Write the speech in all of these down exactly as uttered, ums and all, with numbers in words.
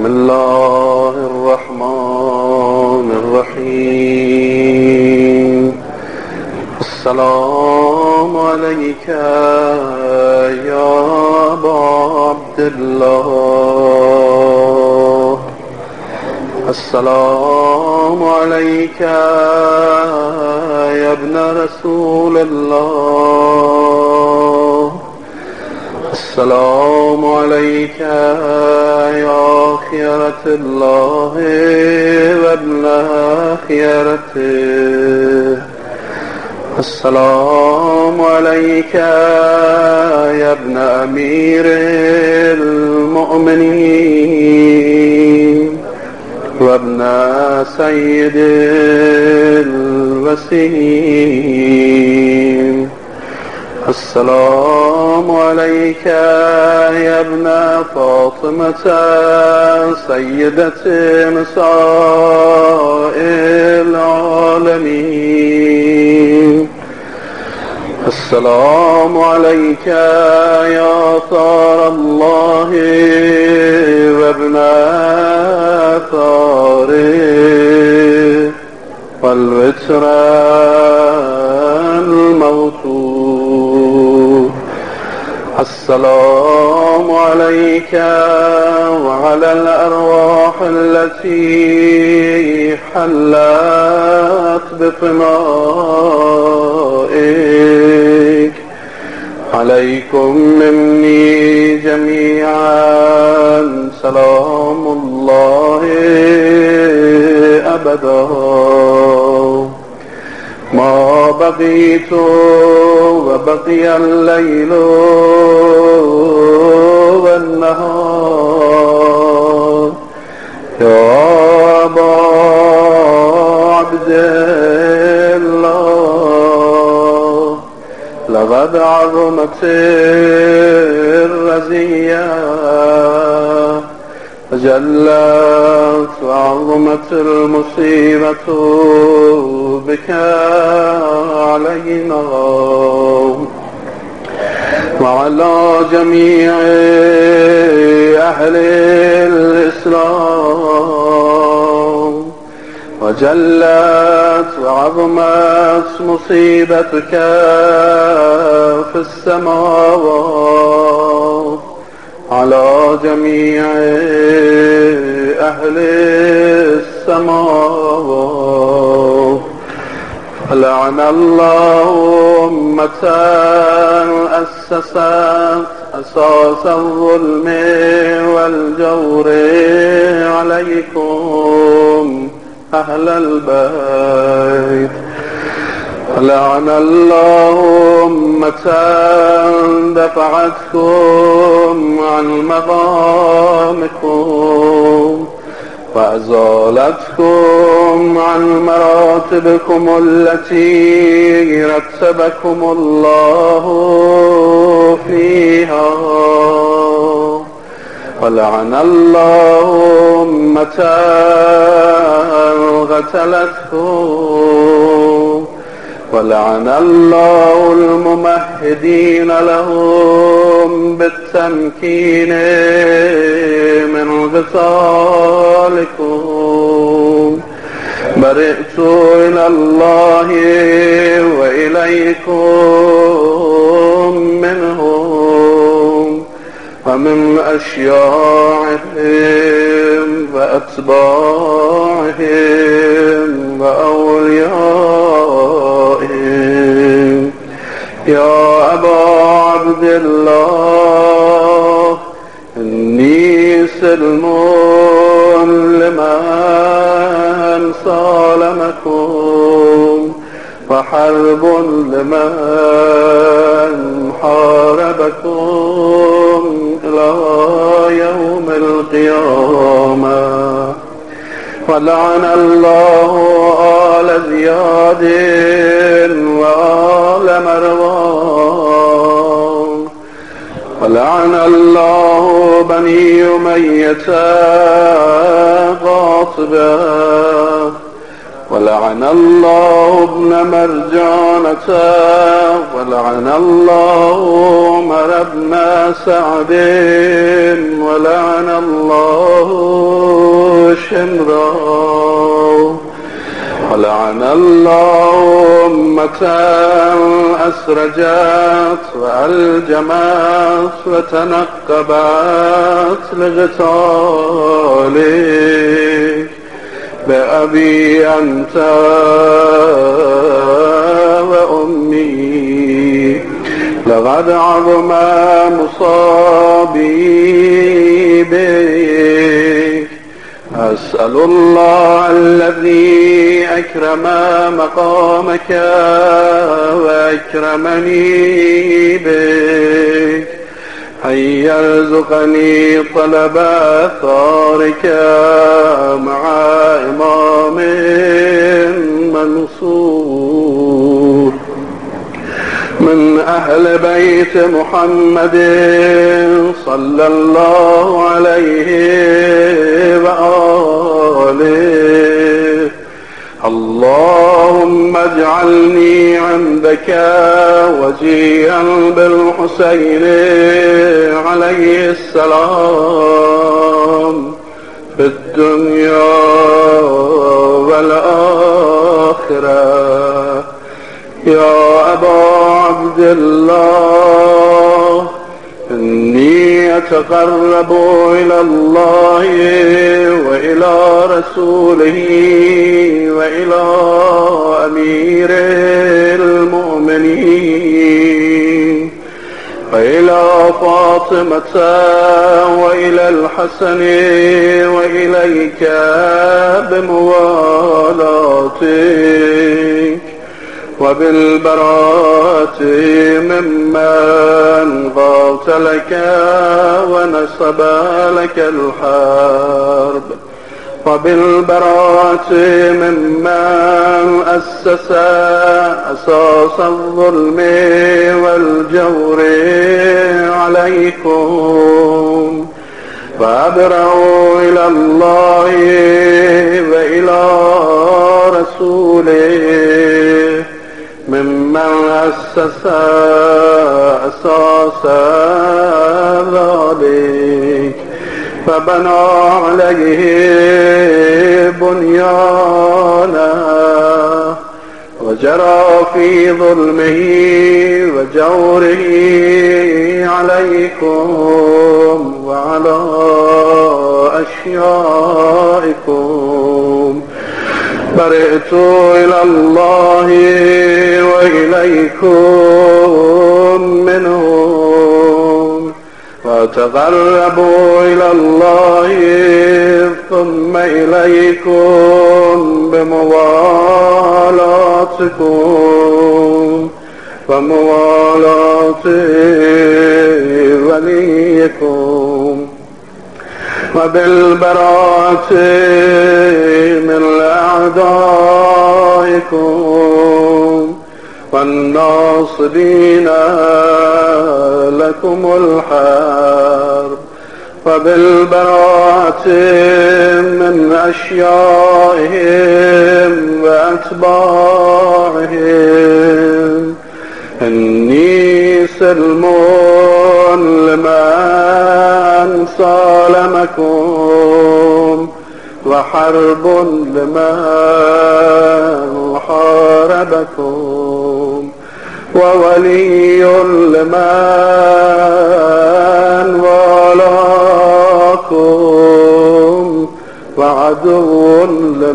بسم الله الرحمن الرحيم. السلام عليك يا أبا عبد الله. السلام عليك يا ابن رسول الله. السلام عليك يا خيرة الله وابن خيرته. السلام عليك يا ابن أمير المؤمنين وابن سيد الوسيم. السلام عليك يا ابن فاطمة سيدة نساء العالمين. السلام عليك يا ثار الله وابن ثاره والوتر الموتور. السلام عليك وعلى الأرواح التي حلت بفنائك. عليكم مني جميعا سلام الله أبدا. ما بقيت وبقي الليل والنهار يا أبا عبد الله. لقد عظمت الرزية وجلت وعظمت المصيبة بك علينا وعلى جميع أهل الإسلام. وجلت وعظمت مصيبتك في السماوات على جميع أهل السماوات. لعن الله أمة أسست أساس الظلم والجور عليكم أهل البيت. لعن الله أمة دفعتكم عن مقامكم وأزالتكم عن مراتبكم التي رتبكم الله فيها. ولعن الله أمة غتلتكم. ولعن الله الممهدين لهم بالتمكين من غسالكم. برئت إلى الله وإليكم منهم ومن أشياعهم وأتباعهم وأوليائهم. يا أبا عبد الله إني سلم لمن سالمكم وحرب لمن حاربكم إلى يوم القيامة. ولعن الله آل زياد وآل مروان. ولعن الله بني أمية قاطبة. ولعن الله ابن مرجانة. ولعن الله عمر بن سعد ولعن الله شمرا ولعن الله أمة أسرجت وألجمت وتنقبت لقتالك بأبي أنت وأمي لقد عظم مصابي بك. أسأل الله الذي أكرم مقامك وأكرمني بك أن يرزقني طلب ثارك مع إمام منصور من أهل بيت محمد صلى الله عليه وآله. اللهم اجعلني عندك وجيها بالحسين عليه السلام في الدنيا والآخرة. يا أبا عبد الله إني أتقرب إلى الله وإلى رسوله وإلى أمير المؤمنين وإلى فاطمة وإلى الحسن وإليك بموالاتك وبالبراءة ممن قاتلك ونصب لك الحرب وبالبراءة ممن أسس أساس الظلم والجور عليكم. فأبرأوا إلى الله وإلى رسوله ممن أسس أساس ذلك فبنى عليه بنيانا وجرى في ظلمه وجوره عليكم وعلى أشيائكم. برئت إلى الله وإليكم منهم وتقربوا إلى الله ثم إليكم بموالاتكم وموالاة وليكم وبالبراءة من أعدائكم والناصرين لكم الحرب وبالبراءة من أشيائهم وأتباعهم. إني سلم لمن سالمكم وحرب لمن حاربكم وولي لمن والاكم وعدو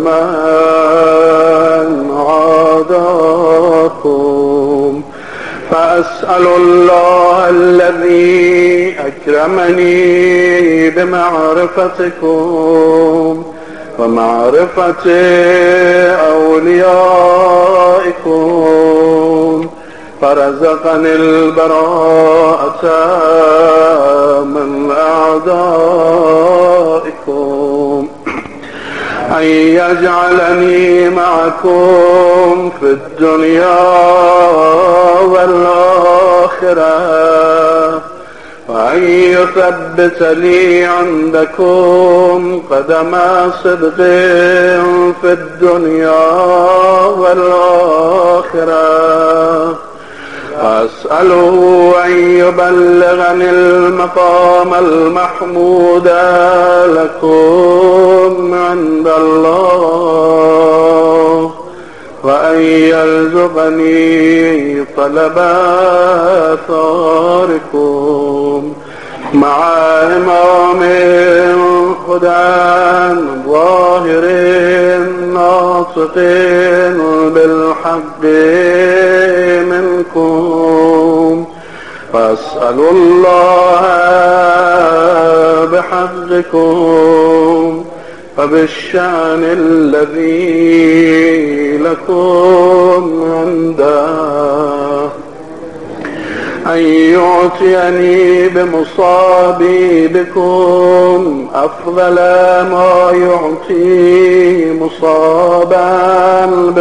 لمن عاداكم. فأسأل الله الذي أكرمني بمعرفتكم ومعرفة أوليائكم فرزقني البراءة من أعدائكم أن يجعلني معكم في الدنيا والآخرة وأن يثبت لي عندكم قدم صدق في الدنيا والآخرة أسأله أن يبلغني المقام المحمود لكم عند الله، وأن يرزقني طلب آثاركم مع إمام هدى ظاهر ناطق بالحق منكم، فاسأل الله بحقكم وبالشأن الذي لكم عنده أن يعطيني بمصابي بكم أفضل ما يعطي مصابا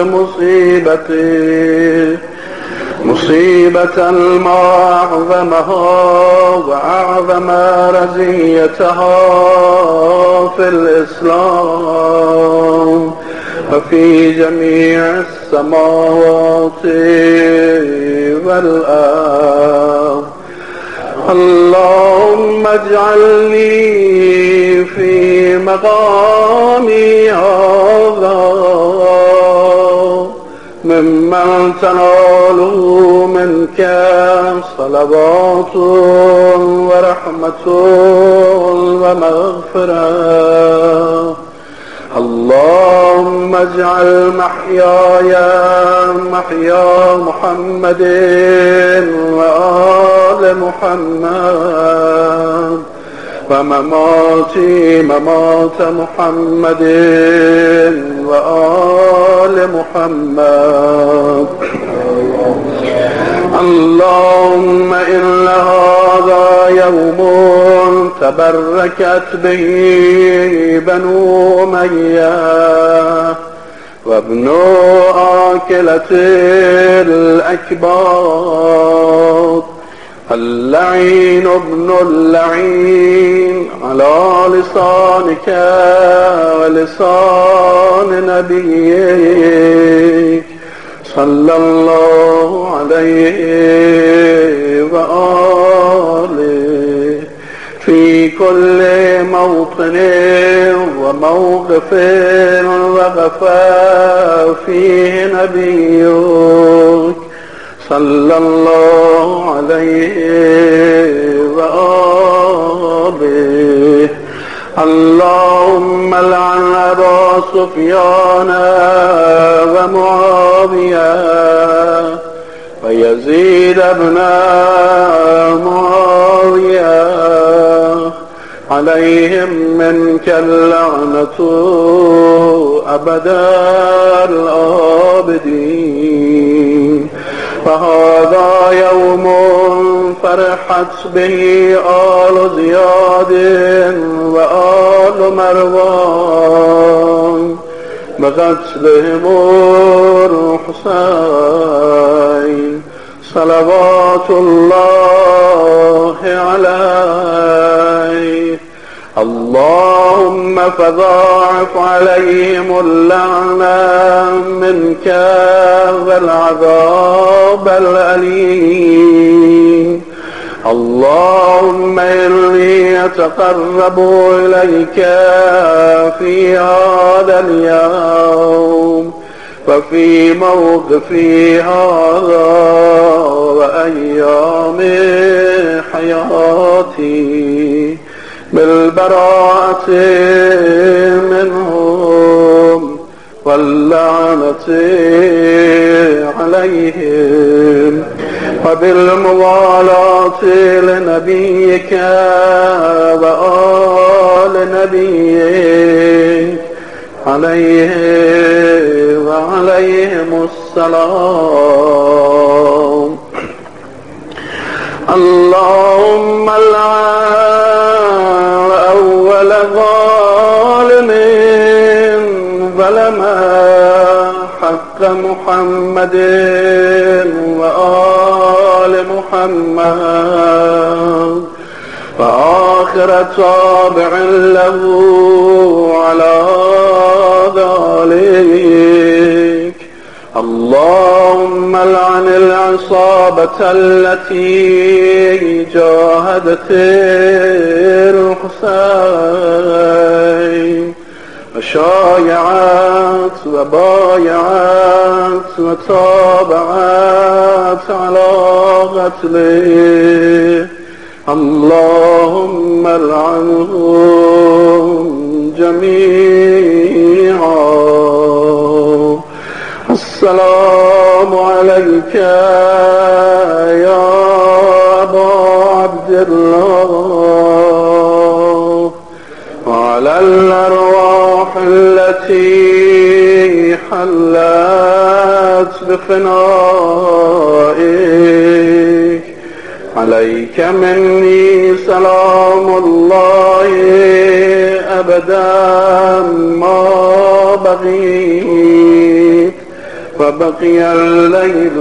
بمصيبته، مصيبة ما أعظمها وأعظم رزيتها في الإسلام وفي جميع السماوات والأرض. اللهم اجعلني في مقامي هذا ممن تناله منك صلوات ورحمة ومغفرة. اللهم اجعل محياي محيا محمد وآل محمد، ومماتي ممات محمد وآل محمد. اللهم إن هذا يوم تبركت به بنو أمية وابن آكلة الأكباد، اللعين ابن اللعين على لسانك ولسان نبيك صلى الله عليه وآله في كل موطن وموقف وغفى فيه نبيك صلى الله عليه وآله. اللهم لعن أبا سفيان ومعاوية ويزيد بن معاوية، عليهم منك اللعنة أبدا الآبدين. فهذا يوم فرحت به آل زياد وآل مروان بقتلهم الحسين صلوات الله عليه. اللهم فضاعف عليهم اللعنة منك والعذاب الأليم. اللهم إني أتقرب إليك في هذا اليوم وفي موقفي هذا وأيام حياتي بالبراءة منهم واللعنة عليهم وبالموالاة لنبيك وآل نبيك عليه وعليهم السلام. اللهم لعن أول ظالم ظلم حق محمد وآل محمد، وآخر تابع له على ذلك. اللهم لعن العصابة التي جاهدت الحسين وشايعت وبايعت وتابعت على قتله. اللهم العنهم جميعا. السلام عليك يا أبا عبد الله وعلى الأرواح التي حلت بفنائك. عليك مني سلام الله أبدا ما بقيت وبقي الليل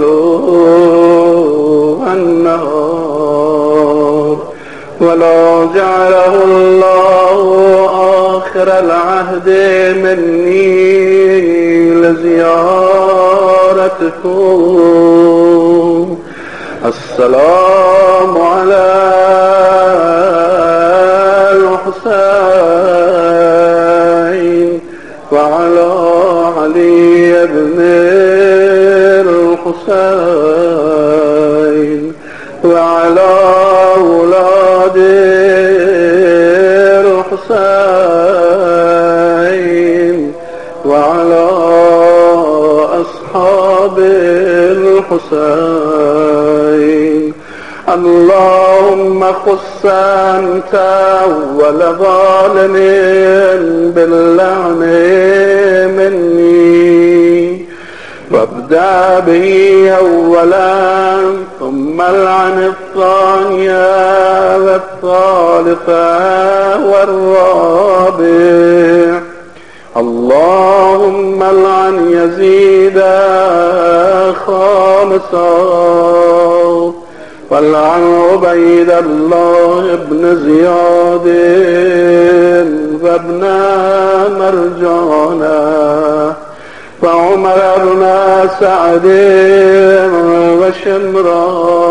والنهار، ولا جعله الله آخر العهد مني لزيارتكم. السلام على الحسين وعلى علي بن الحسين وعلى أولاد الحسين وعلى أصحاب الحسين. اللهم خص أنت أول ظالم باللعن مني، وابدأ به أولا ثم العن الثانية والثالثة والرابع. اللهم العن يزيد خامسا، والعن عبيد الله بن زياد وابن مرجانة وعمر بن سعد وشمرا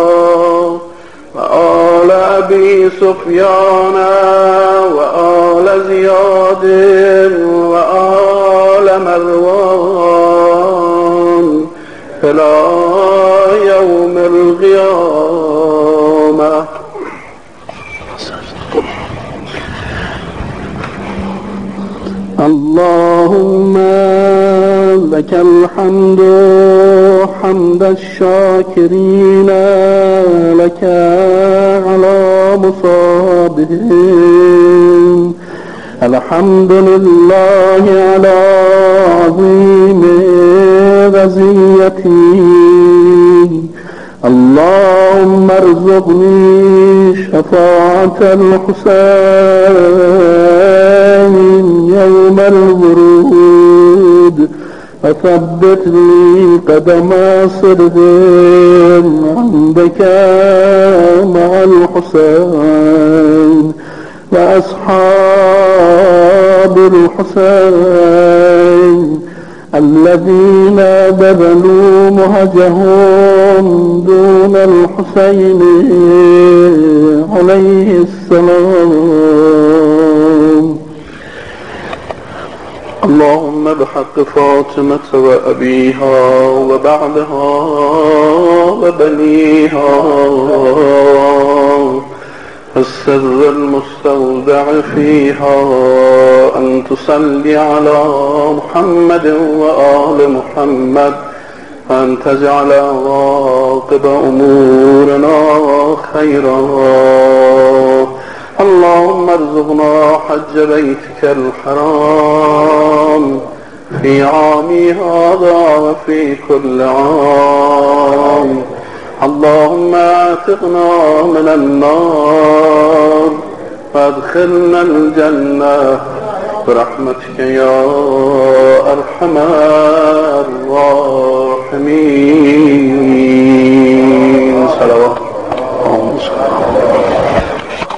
وآل أبي سفيان وآل زياد وآل مروان إلى يوم القيامة. اللهم لك الحمد حمد الشاكرين لك على مصابهم. الحمد لله على عظيم رزيتي. اللهم ارزقني شفاعة الحسين يوم الورود، وثبت لي قدم صدق عندك مع الحسين وأصحاب الحسين الذين بذلوا مهجهم دون الحسين عليه السلام. اللهم بحق فاطمة وأبيها وبعدها وبنيها السر المستودع فيها أن تصلي على محمد وآل محمد، أن تجعل عاقب أمورنا خيرا. اللهم ارزقنا حج بيتك الحرام في عامي هذا وفي كل عام. اللهم اعتقنا من النار وادخلنا الجنة برحمتك يا أرحم الراحمين.